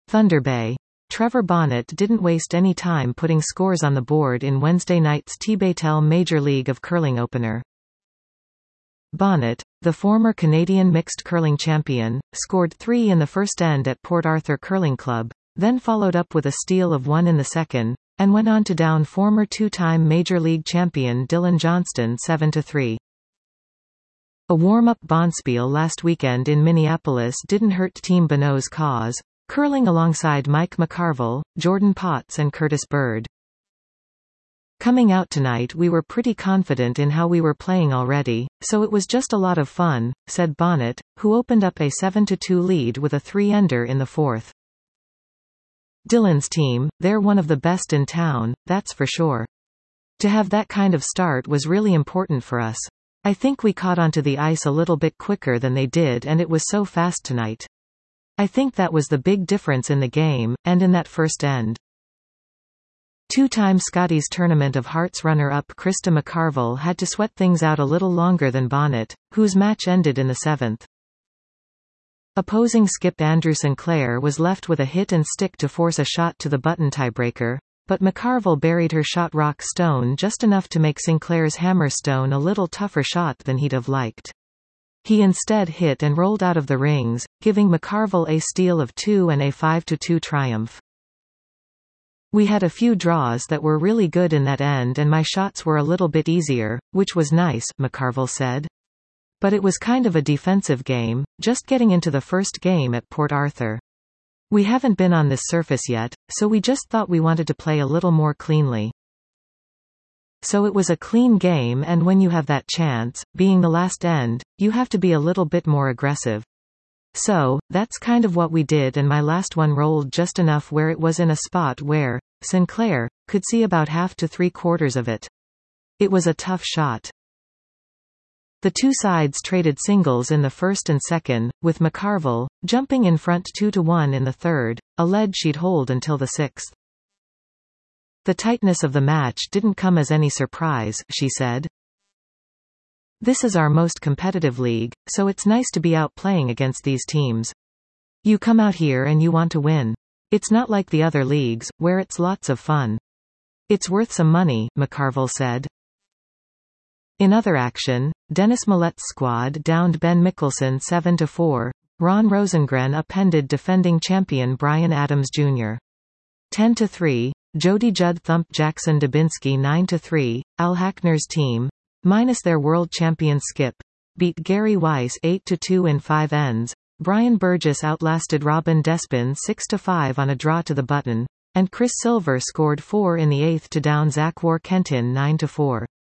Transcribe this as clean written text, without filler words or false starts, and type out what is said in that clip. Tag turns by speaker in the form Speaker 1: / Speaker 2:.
Speaker 1: Thunder Bay. Trevor Bonnet didn't waste any time putting scores on the board in Wednesday night's TBaytel Major League of Curling opener. Bonnet, the former Canadian mixed curling champion, scored 3 in the first end at Port Arthur Curling Club, then followed up with a steal of 1 in the second, and went on to down former two-time Major League champion Dylan Johnston 7-3. A warm-up bonspiel last weekend in Minneapolis didn't hurt Team Bonneau's cause, curling alongside Mike McCarville, Jordan Potts and Curtis Bird. Coming out tonight we were pretty confident in how we were playing already, so it was just a lot of fun, said Bonnet, who opened up a 7-2 lead with a 3-ender in the fourth. Dylan's team, they're one of the best in town, that's for sure. To have that kind of start was really important for us. I think we caught onto the ice a little bit quicker than they did and it was so fast tonight. I think that was the big difference in the game, and in that first end. Two-time Scotties Tournament of Hearts runner-up Krista McCarville had to sweat things out a little longer than Bonnet, whose match ended in the seventh. Opposing skip Andrew Sinclair was left with a hit and stick to force a shot to the button tiebreaker, but McCarville buried her shot rock stone just enough to make Sinclair's hammerstone a little tougher shot than he'd have liked. He instead hit and rolled out of the rings, giving McCarville a steal of 2 and a 5-2 triumph. We had a few draws that were really good in that end and my shots were a little bit easier, which was nice, McCarville said. But it was kind of a defensive game, just getting into the first game at Port Arthur. We haven't been on this surface yet, so we just thought we wanted to play a little more cleanly. So it was a clean game and when you have that chance, being the last end, you have to be a little bit more aggressive. So, that's kind of what we did and my last one rolled just enough where it was in a spot where Sinclair could see about half to 3/4 of it. It was a tough shot. The two sides traded singles in the first and second, with McCarville jumping in front 2-1 in the third, a lead she'd hold until the sixth. The tightness of the match didn't come as any surprise, she said. This is our most competitive league, so it's nice to be out playing against these teams. You come out here and you want to win. It's not like the other leagues, where it's lots of fun. It's worth some money, McCarville said. In other action, Dennis Millet's squad downed Ben Mickelson 7-4, Ron Rosengren upended defending champion Bryan Adams Jr. 10-3, Jody Judd thumped Jackson Dubinsky 9-3, Al Hackner's team, minus their world champion skip, beat Gary Weiss 8-2 in 5 ends, Brian Burgess outlasted Robin Despin 6-5 on a draw to the button, and Chris Silver scored 4 in the 8th to down Zach Warkentin 9-4.